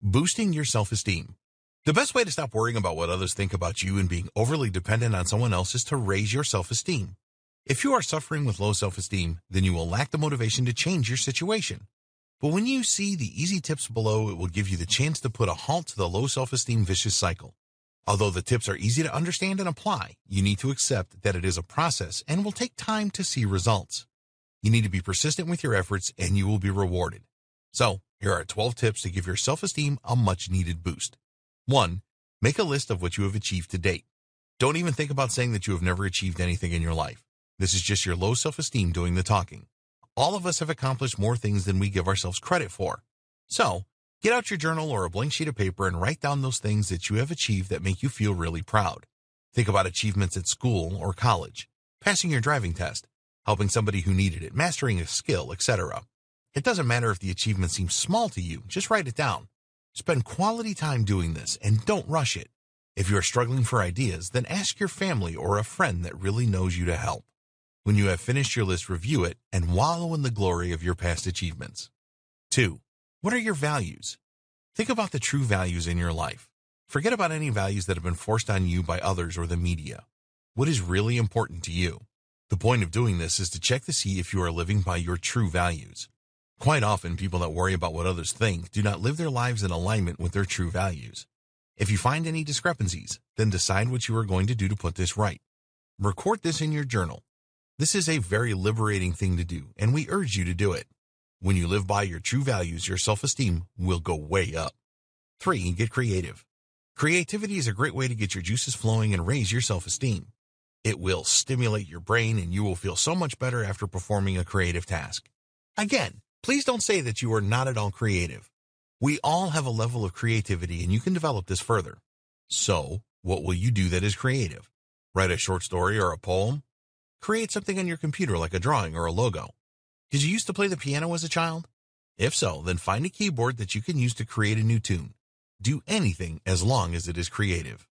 Boosting your self-esteem. The best way to stop worrying about what others think about you and being overly dependent on someone else is to raise your self-esteem. If you are suffering with low self-esteem, then you will lack the motivation to change your situation. But when you see the easy tips below, it will give you the chance to put a halt to the low self-esteem vicious cycle. Although the tips are easy to understand and apply, you need to accept that it is a process and will take time to see results. You need to be persistent with your efforts and you will be rewarded. So, here are 12 tips to give your self-esteem a much-needed boost. 1. Make a list of what you have achieved to date. Don't even think about saying that you have never achieved anything in your life. This is just your low self-esteem doing the talking. All of us have accomplished more things than we give ourselves credit for. So, get out your journal or a blank sheet of paper and write down those things that you have achieved that make you feel really proud. Think about achievements at school or college, passing your driving test, helping somebody who needed it, mastering a skill, etc. It doesn't matter if the achievement seems small to you, just write it down. Spend quality time doing this and don't rush it. If you are struggling for ideas, then ask your family or a friend that really knows you to help. When you have finished your list, review it and wallow in the glory of your past achievements. 2. What are your values? Think about the true values in your life. Forget about any values that have been forced on you by others or the media. What is really important to you? The point of doing this is to check to see if you are living by your true values. Quite often, people that worry about what others think do not live their lives in alignment with their true values. If you find any discrepancies, then decide what you are going to do to put this right. Record this in your journal. This is a very liberating thing to do, and we urge you to do it. When you live by your true values, your self-esteem will go way up. 3. Get creative. Creativity is a great way to get your juices flowing and raise your self-esteem. It will stimulate your brain, and you will feel so much better after performing a creative task. Again, please don't say that you are not at all creative. We all have a level of creativity, and you can develop this further. So, what will you do that is creative? Write a short story or a poem? Create something on your computer like a drawing or a logo. Did you used to play the piano as a child? If so, then find a keyboard that you can use to create a new tune. Do anything as long as it is creative.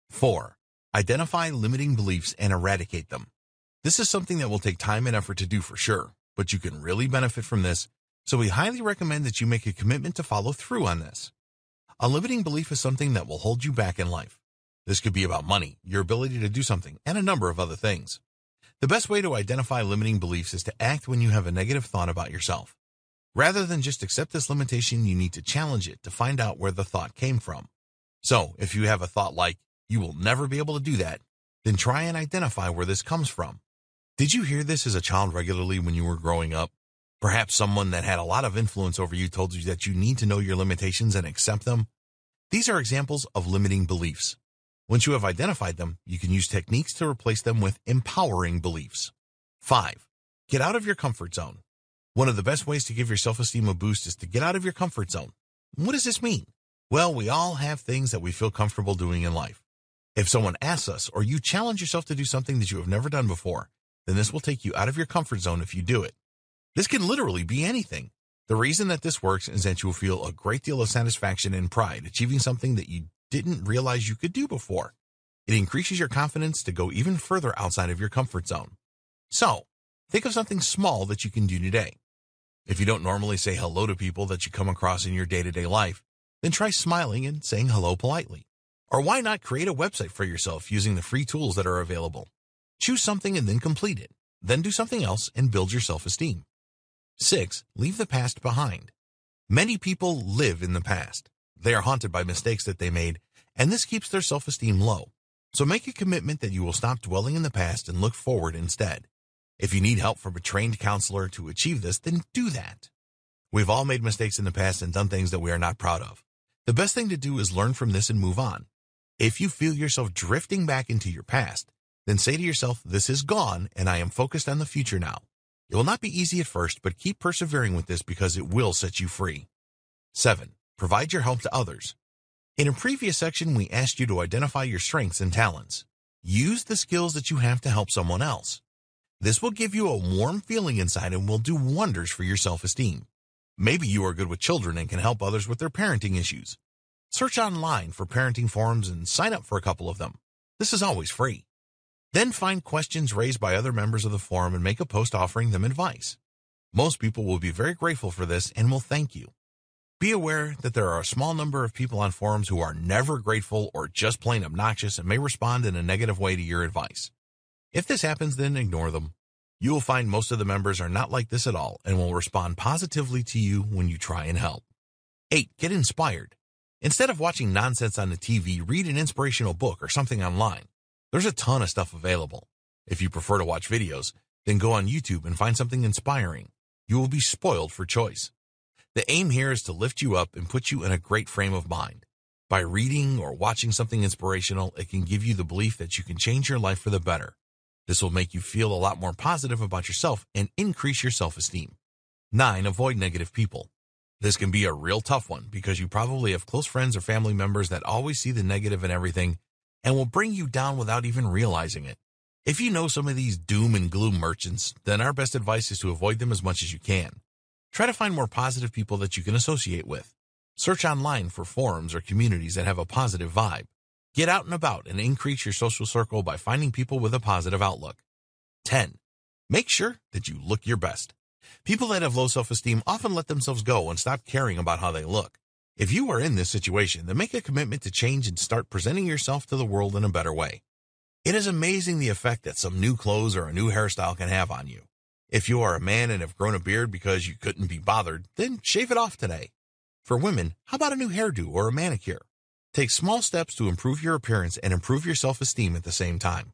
4. Identify limiting beliefs and eradicate them. This is something that will take time and effort to do for sure, but you can really benefit from this, so we highly recommend that you make a commitment to follow through on this. A limiting belief is something that will hold you back in life. This could be about money, your ability to do something, and a number of other things. The best way to identify limiting beliefs is to act when you have a negative thought about yourself. Rather than just accept this limitation, you need to challenge it to find out where the thought came from. So, if you have a thought like, you will never be able to do that, then try and identify where this comes from. Did you hear this as a child regularly when you were growing up? Perhaps someone that had a lot of influence over you told you that you need to know your limitations and accept them. These are examples of limiting beliefs. Once you have identified them, you can use techniques to replace them with empowering beliefs. 5. Get out of your comfort zone. One of the best ways to give your self-esteem a boost is to get out of your comfort zone. What does this mean? Well, we all have things that we feel comfortable doing in life. If someone asks us or you challenge yourself to do something that you have never done before, then this will take you out of your comfort zone if you do it. This can literally be anything. The reason that this works is that you will feel a great deal of satisfaction and pride achieving something that you didn't realize you could do before. It increases your confidence to go even further outside of your comfort zone. So, think of something small that you can do today. If you don't normally say hello to people that you come across in your day-to-day life, then try smiling and saying hello politely. Or why not create a website for yourself using the free tools that are available? Choose something and then complete it. Then do something else and build your self-esteem. 6. Leave the past behind. Many people live in the past. They are haunted by mistakes that they made, and this keeps their self-esteem low. So make a commitment that you will stop dwelling in the past and look forward instead. If you need help from a trained counselor to achieve this, then do that. We've all made mistakes in the past and done things that we are not proud of. The best thing to do is learn from this and move on. If you feel yourself drifting back into your past, then say to yourself, this is gone and I am focused on the future now. It will not be easy at first, but keep persevering with this because it will set you free. 7. Provide your help to others. In a previous section, we asked you to identify your strengths and talents. Use the skills that you have to help someone else. This will give you a warm feeling inside and will do wonders for your self-esteem. Maybe you are good with children and can help others with their parenting issues. Search online for parenting forums and sign up for a couple of them. This is always free. Then find questions raised by other members of the forum and make a post offering them advice. Most people will be very grateful for this and will thank you. Be aware that there are a small number of people on forums who are never grateful or just plain obnoxious and may respond in a negative way to your advice. If this happens, then ignore them. You will find most of the members are not like this at all and will respond positively to you when you try and help. 8. Get inspired. Instead of watching nonsense on the TV, read an inspirational book or something online. There's a ton of stuff available. If you prefer to watch videos, then go on YouTube and find something inspiring. You will be spoiled for choice. The aim here is to lift you up and put you in a great frame of mind. By reading or watching something inspirational, it can give you the belief that you can change your life for the better. This will make you feel a lot more positive about yourself and increase your self-esteem. 9. Avoid negative people. This can be a real tough one because you probably have close friends or family members that always see the negative in everything and will bring you down without even realizing it. If you know some of these doom and gloom merchants, then our best advice is to avoid them as much as you can. Try to find more positive people that you can associate with. Search online for forums or communities that have a positive vibe. Get out and about and increase your social circle by finding people with a positive outlook. 10. Make sure that you look your best. People that have low self-esteem often let themselves go and stop caring about how they look. If you are in this situation, then make a commitment to change and start presenting yourself to the world in a better way. It is amazing the effect that some new clothes or a new hairstyle can have on you. If you are a man and have grown a beard because you couldn't be bothered, then shave it off today. For women, how about a new hairdo or a manicure? Take small steps to improve your appearance and improve your self-esteem at the same time.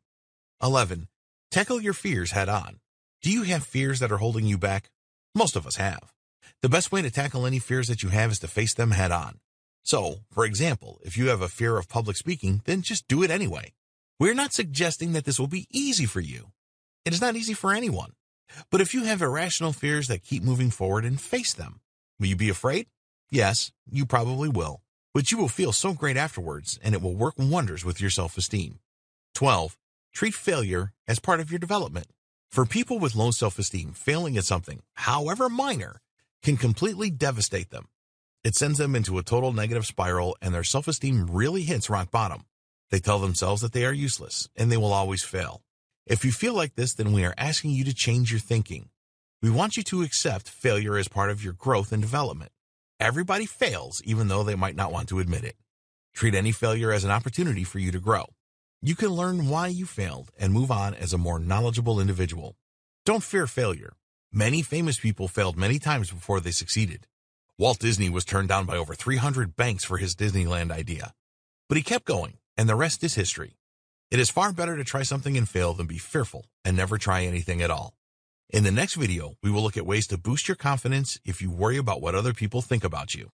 11. Tackle your fears head on. Do you have fears that are holding you back? Most of us have. The best way to tackle any fears that you have is to face them head on. So, for example, if you have a fear of public speaking, then just do it anyway. We're not suggesting that this will be easy for you. It is not easy for anyone. But if you have irrational fears that keep moving forward and face them, will you be afraid? Yes, you probably will. But you will feel so great afterwards, and it will work wonders with your self-esteem. 12. Treat failure as part of your development. For people with low self-esteem, failing at something, however minor, can completely devastate them. It sends them into a total negative spiral, and their self-esteem really hits rock bottom. They tell themselves that they are useless, and they will always fail. If you feel like this, then we are asking you to change your thinking. We want you to accept failure as part of your growth and development. Everybody fails, even though they might not want to admit it. Treat any failure as an opportunity for you to grow. You can learn why you failed and move on as a more knowledgeable individual. Don't fear failure. Many famous people failed many times before they succeeded. Walt Disney was turned down by over 300 banks for his Disneyland idea. But he kept going, and the rest is history. It is far better to try something and fail than be fearful and never try anything at all. In the next video, we will look at ways to boost your confidence if you worry about what other people think about you.